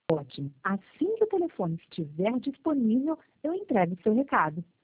Ótimo. Assim que o telefone estiver disponível, eu entrego seu recado.